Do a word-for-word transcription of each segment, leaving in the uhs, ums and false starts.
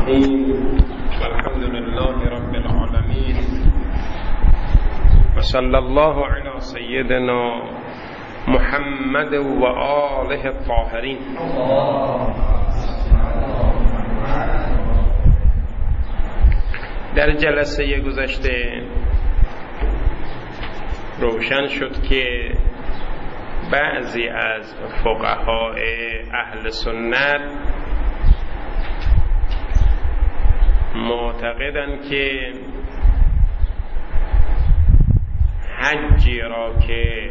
الرحيم والحمد لله رب العالمين وصلى الله على سيدنا محمد وآله الطاهرين. در جلسه گذشته روشن شد که بعضی از فقهای اهل سنت معتقدند که حجی را که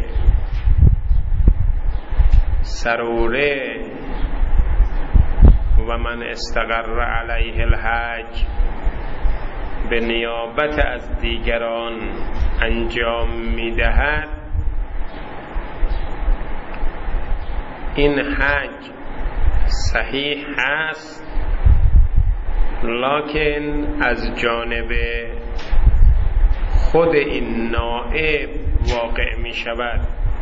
سروره و من استقر علیه الحج به نیابت از دیگران انجام می‌دهد، این حج صحیح است، لکن از جانب خود این نائب واقع می شود.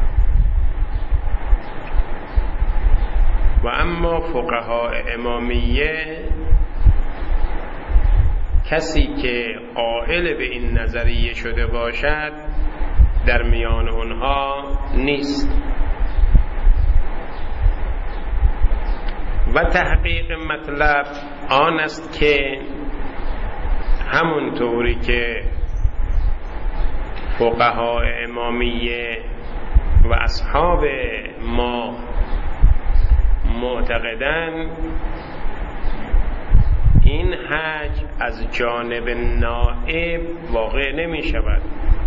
و اما فقهای امامیه کسی که قائل به این نظریه شده باشد در میان اونها نیست. و تحقیق مطلب آن است که همونطوری که فقهای امامیه و اصحاب ما معتقدند این حج از جانب نائب واقع نمی شود،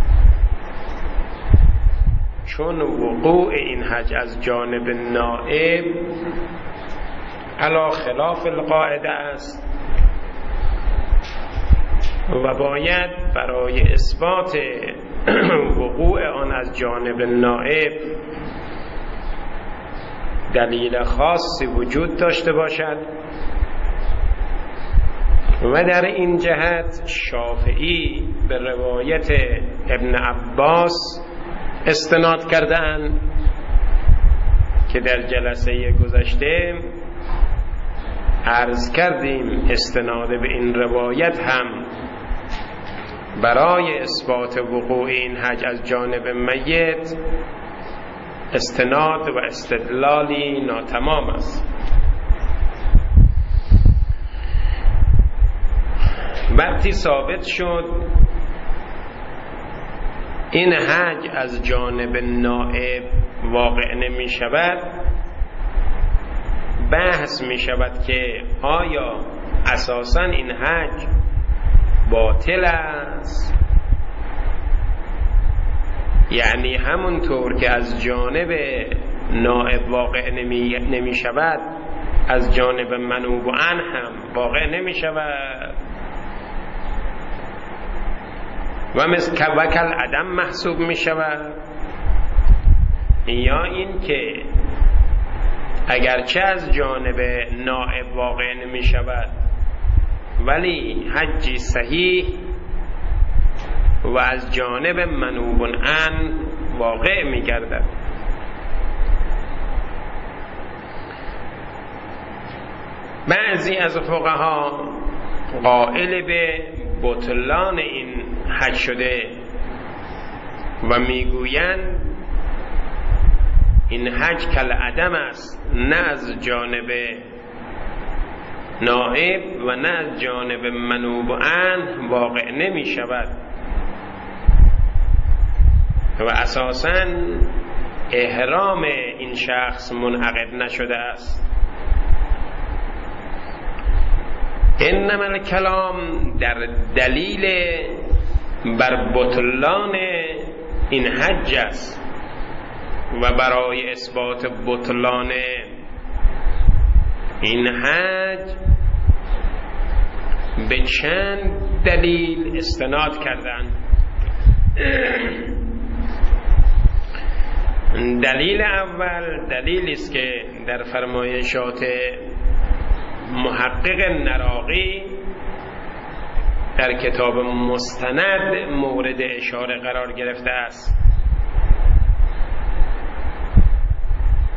چون وقوع این حج از جانب نائب علی خلاف القاعده است و باید برای اثبات وقوع آن از جانب نائب دلیل خاصی وجود داشته باشد. و در این جهت شافعی به روایت ابن عباس استناد کردند که در جلسه گذشته عرض کردیم استناد به این روایت هم برای اثبات وقوع این حج از جانب میت استناد و استدلالی ناتمام است. وقتی ثابت شد این حج از جانب نائب واقع نمی شود، بحث می شود که آیا اساساً این حج باطل است، یعنی همونطور که از جانب نائب واقع نمی, نمی شود از جانب منوب عنه هم واقع نمی شود و مثل وکل عدم محسوب می شود، یا این که اگرچه از جانب نائب واقع نمی شود ولی حجی صحیح و از جانب منوب عنه واقع می گردد. بعضی از فقها قائل به بطلان این حج شده و میگویند این حج کل عدم است، نه از جانب نائب و نه از جانب منوب عنه واقع نمی شود و اساساً احرام این شخص منعقد نشده است. انما الکلام در دلیل بر بطلان این حج است و برای اثبات بطلان این حج به چند دلیل استناد کردند. دلیل اول دلیلی است که در فرمایشات محقق نراقی در کتاب مستند مورد اشاره قرار گرفته است.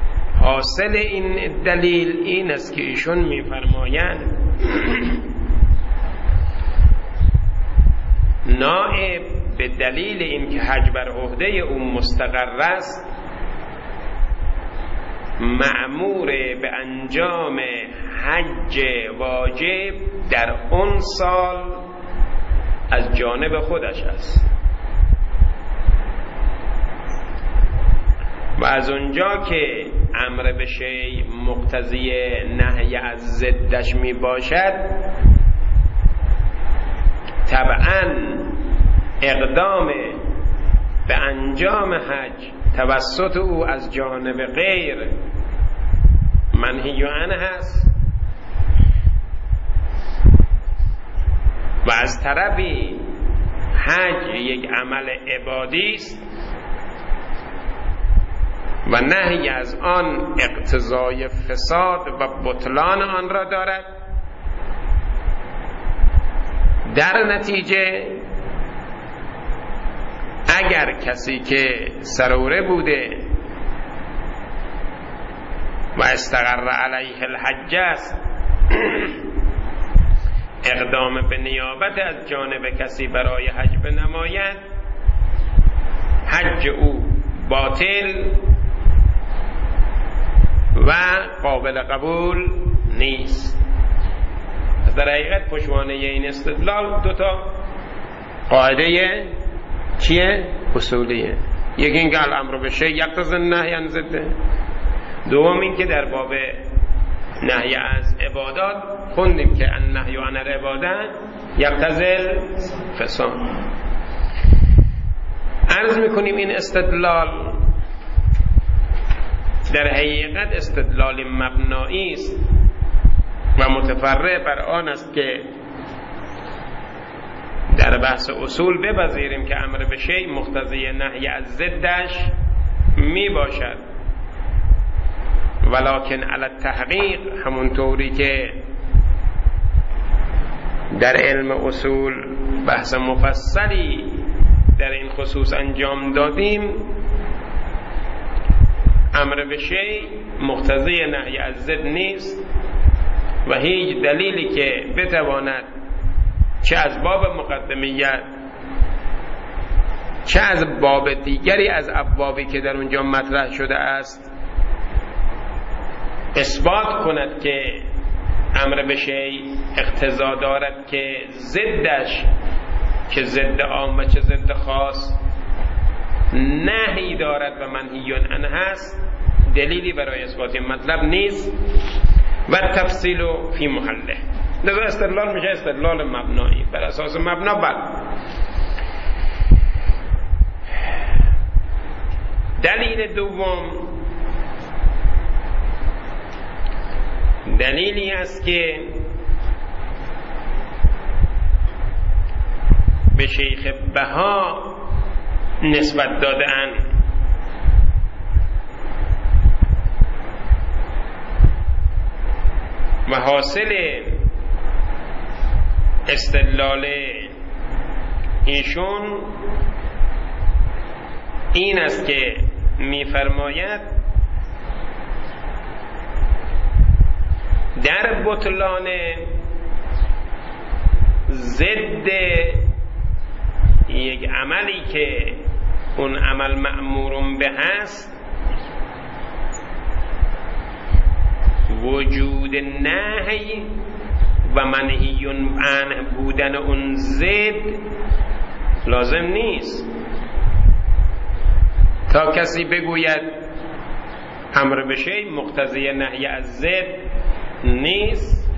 حاصل این دلیل این است که ایشون می‌فرمایند نائب به دلیل اینکه حج بر عهده او مستقر است مأمور به انجام حج واجب در اون سال از جانب خودش است و از اونجا که امر به شیء مقتضی نهی از ضدش می باشد طبعا اقدام به انجام حج توسط او از جانب غیر منهی عنه هست و از طرفی حج یک عمل عبادی است و نهی از آن اقتضای فساد و بطلان آن را دارد. در نتیجه اگر کسی که سروره بوده و استقر علیه الحج است اقدام به نیابت از جانب کسی برای حج بنماید حج او باطل و قابل قبول نیست. در حقیقت پشوانه این استدلال دوتا قاعده چیه؟ اصولیه. یکی اینکه الامر به شیء یقتضی النهی عن ضده، دوم اینکه در باب نهی از عبادات خوندیم که النهی عن العبادة یقتضی الفساد. عرض میکنیم این استدلال در حقیقت استدلال مبنایی است و متفرع بر آن است که در بحث اصول بپذیریم که امر به شیء مقتضی نهی از ضدش می باشد، ولکن علی التحقیق همونطوری که در علم اصول بحث مفصلی در این خصوص انجام دادیم امر به شیء مقتضی نهی از ضد نیست و هیچ دلیلی که بتواند چه از باب مقدمیت چه از باب دیگری از ابوابی که در اونجا مطرح شده است اثبات کند که امر به شیء اقتضا دارد که ضدش که ضد عام و چه ضد خاص نهی دارد و منهی عنه هست، دلیلی برای اثبات این مطلب نیست و تفصیل فی محله. لذا استدلال میشه استدلال مبنایی بر اساس مبنا. بل دلیل دوم دلیلی است که به شیخ بها نسبت دادن و حاصل استدلال ایشون این است که می‌فرماید در بطلان ضد یک عملی که اون عمل مأمور به هست وجود نهی و منهی عنه بودن اون ضد لازم نیست. تا کسی بگوید امر به شیء مقتضی نهی از ضد نیست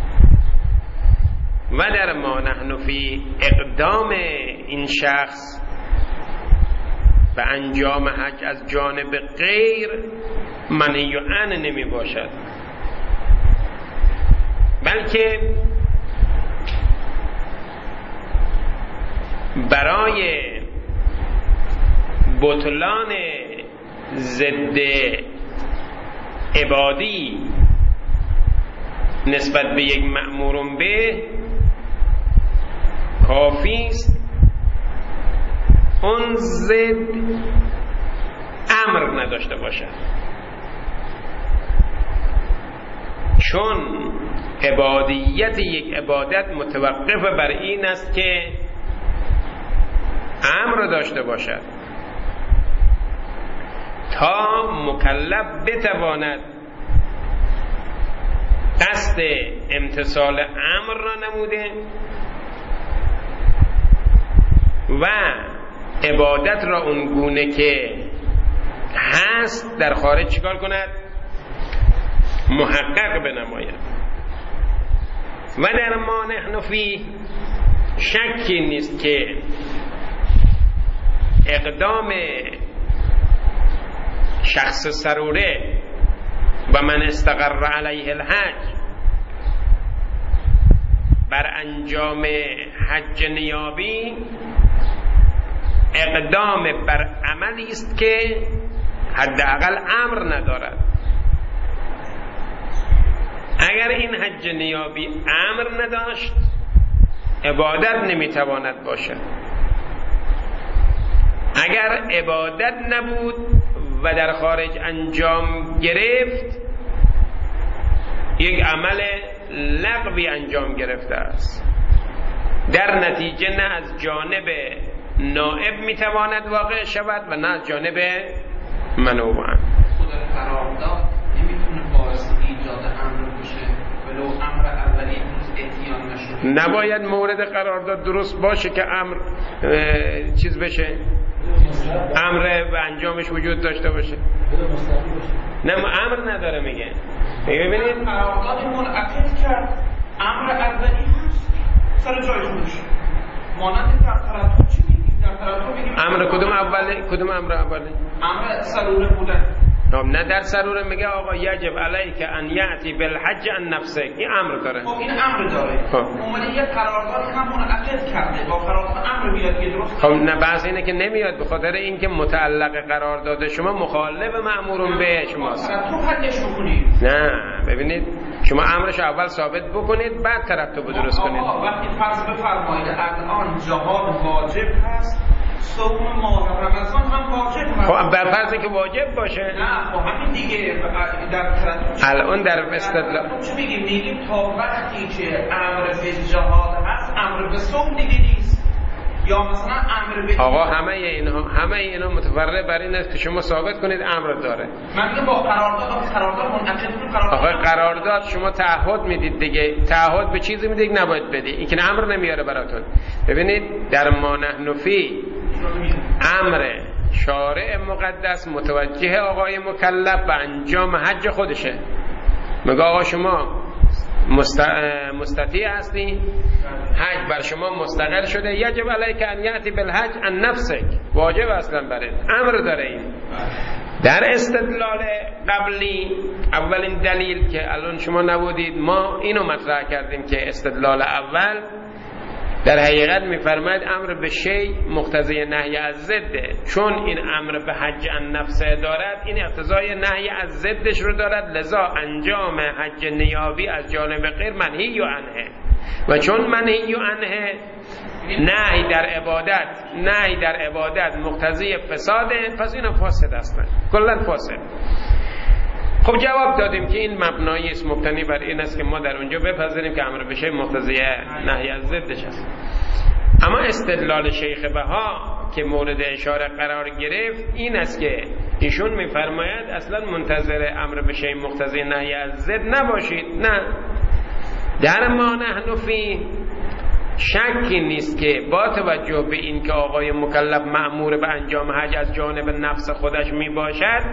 و در ما نحن فی اقدام این شخص به انجام حج از جانب غیر منهی عنه نمی باشد، بلکه برای بطلان ضد عبادی نسبت به یک مأمور به کافی است اون ضد امر نداشته باشد، چون عبادیت یک عبادت متوقف بر این است که امر رو داشته باشد تا مکلف بتواند قصد امتثال امر را نموده و عبادت را اون گونه که هست در خارج چیکار کند؟ محقق بنماید. و در ما نحن فی شکی نیست که اقدام شخص سروره و من استقر علیه الحج بر انجام حج نیابی اقدام بر عملی است که حداقل امر ندارد. اگر این حج نیابی امر نداشت عبادت نمیتواند باشد. اگر عبادت نبود و در خارج انجام گرفت یک عمل لغوی انجام گرفته است، در نتیجه نه از جانب نائب میتواند واقع شود و نه از جانب منوعا. خود قرارداد نمیتونه باعث ایجاد امر بشه ولو امر اولی هنوز اتیان نشده. نباید مورد قرارداد درست باشه که امر چیز بشه، امر و انجامش وجود داشته باشه. نه امر نداره. میگه میگه ببینید قرارداد منعقد کرد امر اولی هست سر جای خودش، مانند در ترتب چی میگیم؟ در ترتب میگیم امر کدوم اولی؟ کدوم امر اولی؟ امر سروره بودن. نه در سروره میگه آقا یجب علیک ان یأتی بالحج عن نفسک، این امر داره. خب این امر داره. خب اومده یه قرارداد هم منعقد کرده با قرارداد امر بیاد که درست. خب نه بحث اینه که نمیاد به خاطر اینکه متعلق قرارداد شما مخالف مأمور به شماست. تو حلش بکنید. نه ببینید شما امرش اول ثابت بکنید بعد ترتب درست کنید. وقتی فرض بفرمایید الان جهاد واجب هست، صوم ماه رمضان هم واجب هست. خب بر فرض که واجب باشه. نه خب همین دیگه در ترتب الان در استدلال چه میگیم؟ میگیم تا وقتی که امر به جهاد هست امر به صوم دیگه نیست، یا مثلا امر به آقا همه اینها همه اینا متفرع بر این است که شما ثابت کنید امر داره. من میگم با قرارداد قرارداد منعقد کنید. آقا قرارداد شما تعهد میدید دیگه، تعهد به چیزی میدید نباید بدی، این که امر نمیاره براتون. ببینید در ما نحن فی امر شارع مقدس متوجه آقای مکلف به انجام حج خودشه. میگه آقا شما مست... مستطیع هستی، حج بر شما مستقر شده، یجب علیک ان یأتی بالحج عن نفسک، واجب اصلا برات، امر داره. این در استدلال قبلی اولین دلیل که الان شما نبودید ما اینو مطرح کردیم که استدلال اول در حقیقت میفرماید امر به شی مقتضی نهی از ضده، چون این امر به حج عن نفسه دارد این اقتضای نهی از ضدش رو دارد، لذا انجام حج نیابی از جانب غیر منهی و عنه، و چون منهی و عنه نهی در عبادت نهی در عبادت مقتضی فساده، پس اینا فاسد هستن، کلا فاسد. خب جواب دادیم که این مبنایی است مبتنی بر این است که ما در اونجا بپذیریم که امر به شی مقتضی نهی از ضدش است. اما استدلال شیخ بها که مورد اشاره قرار گرفت این است که ایشون میفرماید اصلا منتظر امر به شی مقتضی نهی از ضد نباشید. نه، در ما نحن فی شکی نیست که با توجه به این که آقای مکلف مأمور به انجام حج از جانب نفس خودش می باشد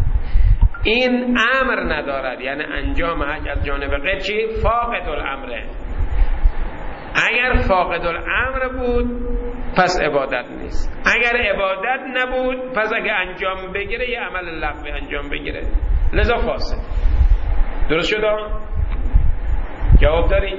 این امر ندارد، یعنی انجام حج از جانب غیر چی؟ فاقد الامره. اگر فاقد الامر بود پس عبادت نیست، اگر عبادت نبود پس اگر انجام بگیره یه عمل لغوی انجام بگیره، لذا فاسد. درست شد؟ جواب داری؟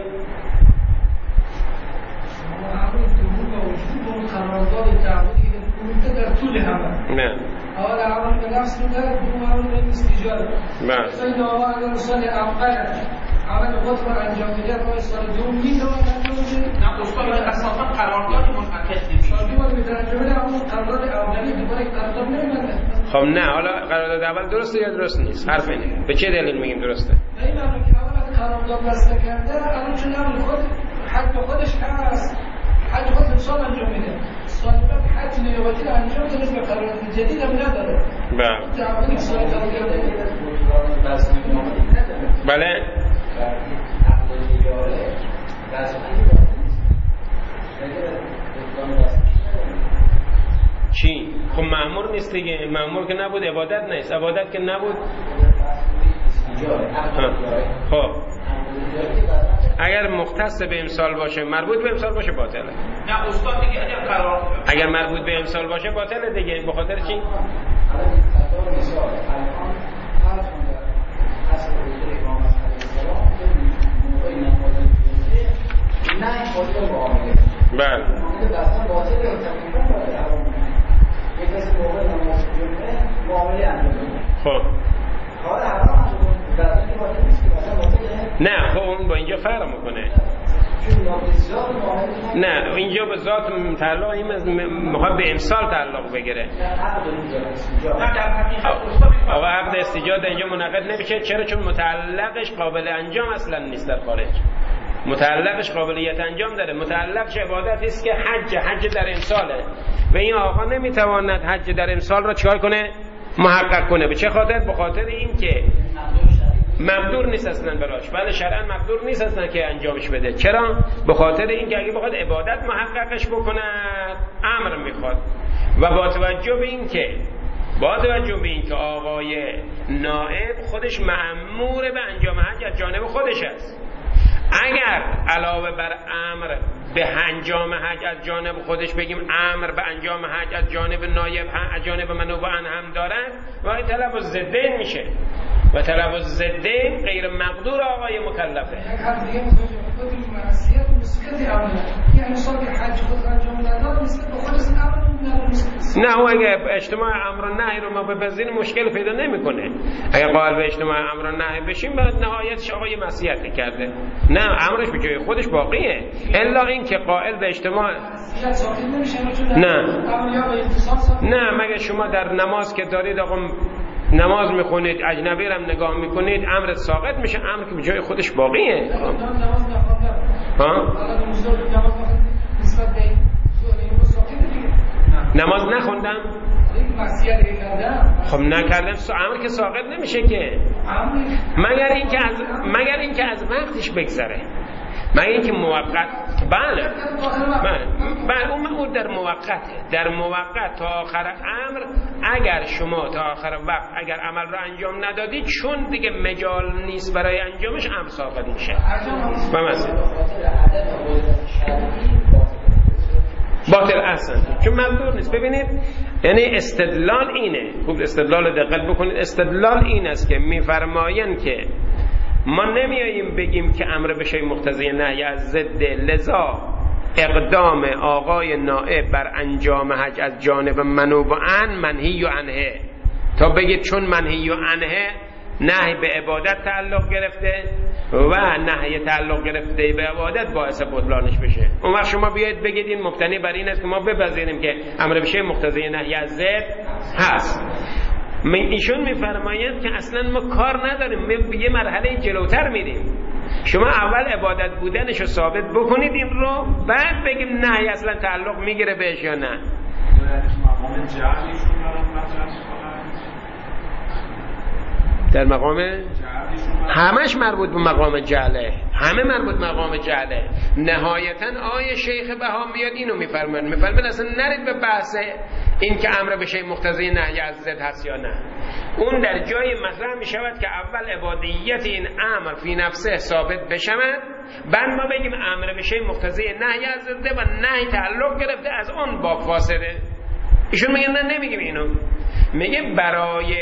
در طول همه نه اول عمل به نفس میدارد دوم عمل به استیجاره. بله سید آقا اگر سال اول عمل خود رو انجام میده باید سال دوم میتواند انجام بده. نه استاد اساسا قرارداد منعقد نمیشه. شما دوباره به ترجمه همون قرارداد اولی دوباره قرارداد نمیمونه. خب نه، حالا قرارداد اول درسته یا درست نیست؟ حرف اینه. به چه دلیل میگیم درسته؟ نه این معنی که اول قرارداد بسته کرده الان چون عمل خود حق به خودش هست، حج خود امسال انجام میده، سال بعد حج نیابتی رو انجام داره به قرارداد جدید هم نداره. بله تعاون سال قرارداد بله چی؟ خب مأمور نیست دیگه، مأمور که نبود عبادت نیست، عبادت که نبود. خب اگر مختص به امسال باشه، مربوط به امسال باشه باطله. نه استاد دیگه اگر قرار اگر مربوط به امسال باشه باطله دیگه. به خاطر چی؟ بله خب نه خب اون با اینجا فرق میکنه. نه اینجا به ذات تعلق این میخواد به امسال تعلق بگیره. آقا عقد استیجاد اینجا منعقد نمیشه. چرا؟ چون متعلقش قابل انجام اصلا نیست در خارج. متعلقش قابلیت انجام داره. متعلقش عبادتی است که حج حج در امساله و این آقا نمیتواند حج در امسال را چیکار کنه؟ محقق کنه. به چه خاطر؟ به خاطر این که مقدور نیست اصلا براش. بله شرعا مقدور نیست اصلا که انجامش بده. چرا؟ به خاطر این که اگه بخواد عبادت محققش بکند امر میخواد و با توجه به این که با توجه به این که آقای نائب خودش مأمور به انجام حج از جانب خودش است. اگر علاوه بر امر به انجام حج از جانب خودش بگیم امر به انجام حج از جانب نایب از جانب منوب عن هم دارد و تلفظ ضدین میشه و تلفظ ضدین غیر مقدور آقای مکلفه. یک حرف دیگه خود معصیت و مسئولیت امر یعنی صاحب حج خود انجام نداد مثل به خودش امر نه او اگه اجتماع امر و نهی رو ما بپذیریم مشکل پیدا نمیکنه. اگه قائل به اجتماع امر و نهی بشیم بعد نهایتش آقای معصیت کرده. نه امرش به جای خودش باقیه الا این که قائل به اجتماع نه نه مگه شما در نماز که دارید آقا نماز میخونید اجنبی رو نگاه میکنید امر ساقط میشه، امر که به جای خودش باقیه. ها نماز نخوندم خب نکردم امر که ساقط نمیشه که مگر اینکه از مگر اینکه از وقتش بگذره، مگر اینکه موقت. بله بله اون اون در موقته، در موقت تا آخر امر. اگر شما تا آخر وقت اگر عمل رو انجام ندادید چون دیگه مجال نیست برای انجامش امر ساقط میشه. مثلا باطل اصلا چون مقدور نیست. ببینید یعنی استدلال اینه، خوب استدلال دقت بکنید. استدلال این است که میفرمایند که ما نمیاییم بگیم که امر به شیء مقتضی نهی از ضد، لذا اقدام آقای نائب بر انجام حج از جانب منوب عن منهی عنه تا بگید چون منهی عنه نهی به عبادت تعلق گرفته و نهی تعلق گرفته به عبادت باعث بطلانش بشه. اون وقت شما بیایید بگید این مبتنی بر این است که ما بپذیریم که امر به شیء مقتضی نهی از ضد هست. ایشون میفرمایند که اصلا ما کار نداریم، ما به یه مرحله جلوتر میریم. شما اول عبادت بودنش رو ثابت بکنید این رو، بعد بگیم نه اصلا تعلق میگیره بهش یا نه. در مقام همش مربوط به مقام جهله، همه مربوط به مقام جهله. نهایتا آیه شیخ بهام بیاد اینو میفرمایند، میفرمایند اصلا نرید به بحث این که امر به شیء مقتضی نهی از ضد هست یا نه. اون در جای مطرح می شود که اول عبادیت این امر فی نفسه ثابت بشود، بعد ما بگیم امر به شیء مقتضی نهی از ضد و نهی تعلق گرفته از اون باب فاسده. ایشون میگن نه نمیگیم اینو، میگه برای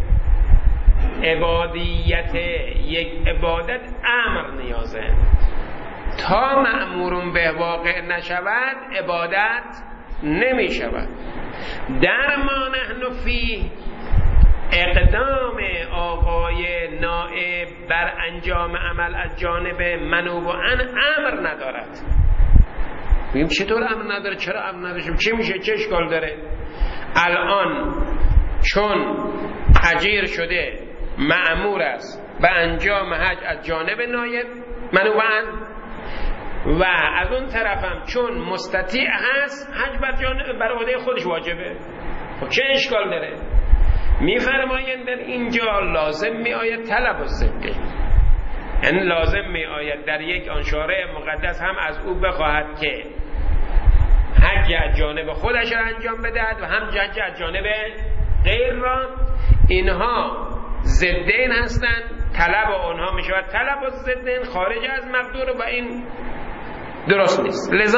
عبادیت یک عبادت امر نیازه، تا مأمورون به واقع نشود عبادت نمی شود. در ما نحن فی اقدام آقای نائب بر انجام عمل از جانب منوب عن امر ندارد. میگیم چطور امر نداره؟ چرا امر نداره؟ چی میشه؟ چه اشکال داره؟ الان چون اجیر شده مأمور است به انجام حج از جانب نایب منوب عن، و از اون طرفم چون مستطیع هست حج بر جانب بر عهده خودش واجبه. خب چه اشکال داره؟ میفرمایند در اینجا لازم می آید طلب الضدین، یعنی لازم می آید در یک آن شارع مقدس هم از او بخواهد که حج از جانب خودش را انجام بدهد و هم حج از جانب غیر را. اینها ضدین هستند، طلب آنها می شود طلب الضدین خارج از مقدور و این درست نیست. لذا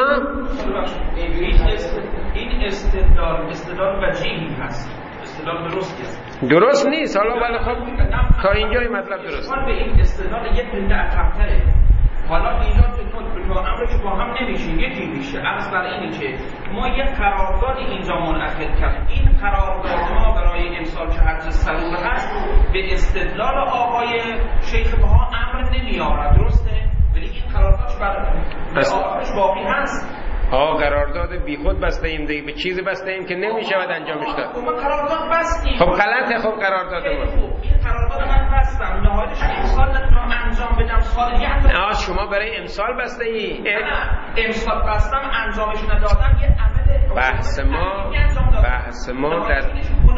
این استدلال استدلال وجیهی هست، استدلال درستی است. درست نیست. حالا ولی خب تا اینجای مطلب درست به این استدلال یک پله عقب‌تره. حالا اینجا تو امر که با هم نمیشه، یکی میشه. عرض بر اینه که ما یک قرارداد اینجا منعقد کردیم. این قرارداد ما برای امسال که حج سرور هست به استدلال آقای شیخ بها امر نمیاره، درسته؟ ولی این قراردادش برای آقایش باقی هست. آه قرارداد بی خود بسته ایم دیگه، به چیزی بسته ایم که نمیشود انجامش داد. خب ما قرارداد بستیم. خب غلطه. خب قرارداد ما این قرارداد من بستم، نهایتش امسال نتونم انجام بدم، سال دیگه انجام. آه شما برای امسال بسته ای؟ نه امسال بستم انجامش ندادم، یه عمل. بحث ما بحث ما در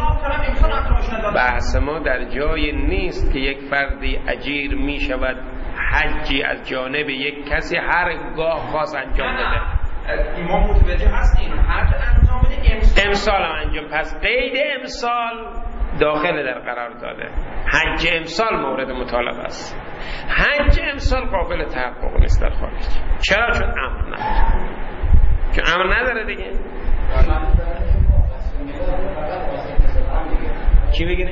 بحث ما در جای نیست که یک فردی اجیر می شود حجی از جانب یک کسی هرگاه خاص انجام بده. ما متوجه هستیم حج انجام بده امسال امسال هم انجام. پس قید امسال داخل در قرار داده. حج امسال مورد مطالبه است. حج امسال قابل تحقق نیست در خارج. چرا؟ چون امر نداره. چون امر نداره دیگه. چی بگیره؟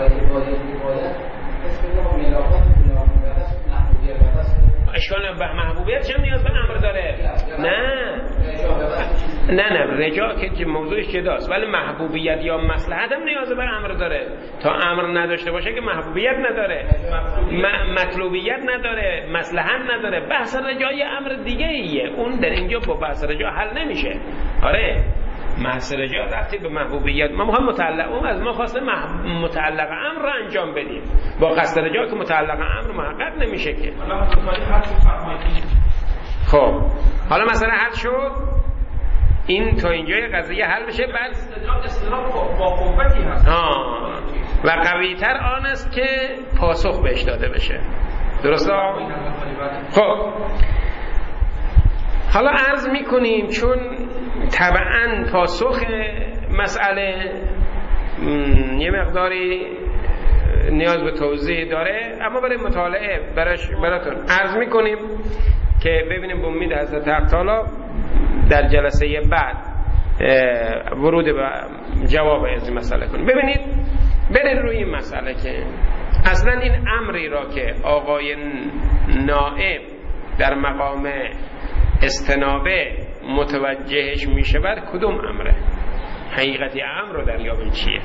اشکال به محبوبیت چه نیاز به امر داره؟ نه نه نه رجاء که موضوعش جداست، ولی محبوبیت یا مصلحت هم نیاز به امر داره. تا امر نداشته باشه که محبوبیت نداره، مطلوبیت نداره، مصلحت نداره. بحث رجاء یه امر دیگه ایه، اون در اینجا با بحث رجاء حل نمیشه. آره بحث رجاء رفتی به محبوبیت، ما میخوایم متعلق اون از ما خواسته متعلق امر رو انجام بدیم، با قصد رجاء که متعلق امر محقق نمیشه که. خب حالا مثلا حل شد، این تا اینجای قضیه حل بشه. بعد استدلال با قوتی هست و قوی تر آن است که پاسخ بهش داده بشه. درسته؟ خب حالا عرض میکنیم چون طبعا پاسخ مسئله یه مقداری نیاز به توضیح داره، اما برای مطالعه براش براتون عرض میکنیم که ببینیم به امید حضرت حق تعالی در جلسه بعد ورود به جواب از این مسئله کنیم. ببینید برید روی این مسئله که اصلا این امری را که آقای نائب در مقام استنابه متوجهش میشه بر کدوم امره؟ حقیقتی امر رو دریابیم چیه؟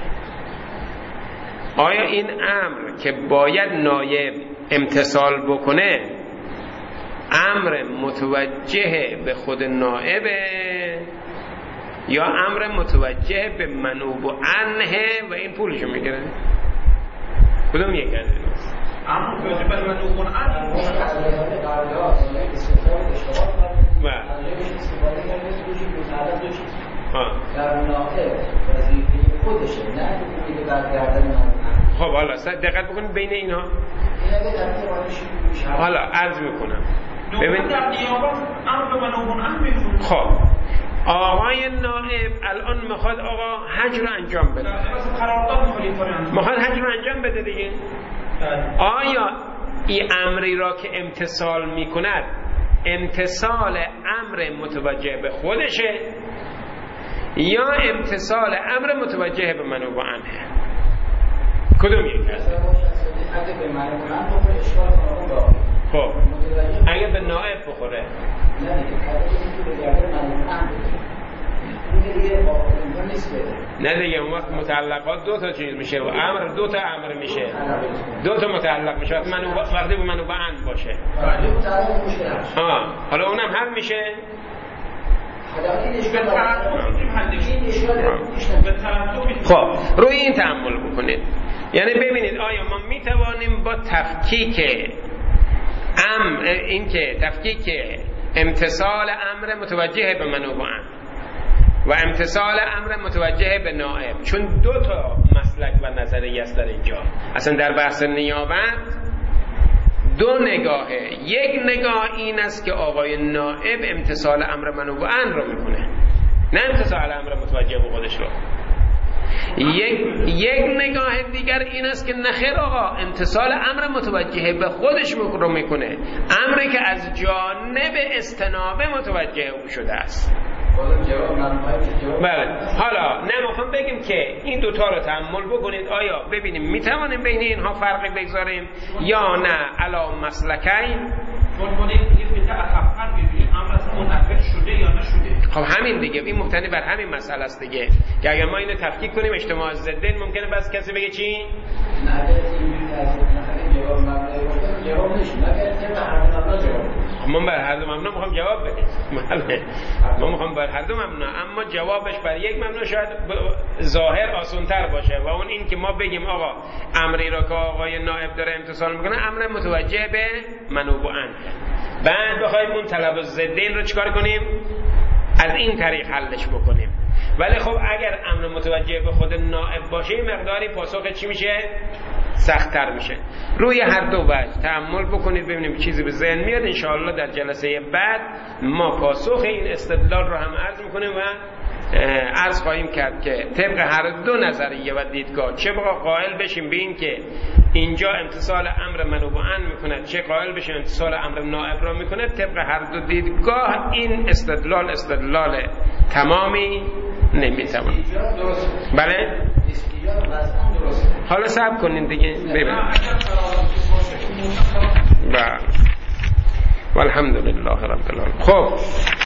آیا این امر که باید نایب امتثال بکنه امر متوجه به خود نائبه یا امر متوجه به منوب و عنه و این پولشو میگیره؟ کدوم یک از این است؟ امر متوجه به منوب و عنه در نائب وظیفه خودشه، نه که برگردن خب حالا دقت بکنید بین اینها. حالا عرض میکنم ببین در نیابت امر به منوب و عنه میخونه. خب آقای نائب الان میخواد آقا حج رو انجام بده، میخواد حج رو انجام بده دیگه. آیا این امری را که امتثال میکند امتثال امر متوجه به خودشه یا امتثال امر متوجه به منوب و عنه؟ کدوم یک هست؟ خب اگه به نائب بخوره نه دیگه اون وقت متعلقات دو تا چیز میشه و امر دو تا امر میشه، دو تا متعلق میشه وقتی منوب وقتی به منوب عنه باشه. ها حالا اونم حل میشه. خب روی این تأمل بکنید، یعنی ببینید آیا ما میتوانیم با تفکیک ام این که تفکیک امتصال امر متوجه به منوب امر و امتصال امر متوجه به نائب، چون دو تا مسلک و نظریه است در اینجا. اصلا در بحث نیابت دو نگاهه. یک نگاه این است که آقای نائب امتصال امر منوب امر رو میکنه، نه امتصال امر متوجه به خودش رو. یک یک نگاه دیگر این است که نخیر آقا امتصال امر متوجه به خودش رو میکنه، امری که از جانب استنابه متوجه او شده است. بله حالا نمیخوام بگیم که این دوتا رو تأمل بکنید، آیا ببینیم میتوانیم بین اینها فرقی بگذاریم یا نه. علا مسلکین چون کنید یه بده اخفن ببینیم امر از منعقد شده یا نشده. خب همین دیگه، این مبتنی بر همین مسئله است دیگه، که اگر ما اینو تفکیک کنیم اجتماع ضدین ممکنه بس کسی بگه چی؟ نه اگر اینجوری از جواب مبنای باشه جواب نشه، مگر اینکه به هر دو مبنا جواب بدیم. ما بر هر دو مبنا میخوام جواب بدیم. بله ما میخوام بر هر دو مبنا، اما جوابش بر یک مبنا شاید ظاهر آسان‌تر باشه و اون این که ما بگیم آقا امری را که آقای نائب داره امتصال میکنه امر متوجه به منوب امر، بعد بخوایم اون طلب ضدین رو چیکار کنیم؟ از این طریق حلش بکنیم. ولی خب اگر امر متوجه به خود نائب باشه مقداری پاسخ چی میشه؟ سخت‌تر میشه. روی هر دو وجه تأمل بکنید ببینیم چیزی به ذهن میاد. انشاءالله در جلسه بعد ما پاسخ این استدلال رو هم عرض میکنیم و عرض خواهیم کرد که طبق هر دو نظریه و دیدگاه چه بقا قائل بشیم به این که اینجا امتصال امر منوب امر میکند، چه قائل بشیم امتصال امر نائب را میکند. طبق هر دو دیدگاه این استدلال استدلال تمامی نمیتوان. بله حالا صبر کنین دیگه ببینید. بله والحمدلله رب العالمین. خب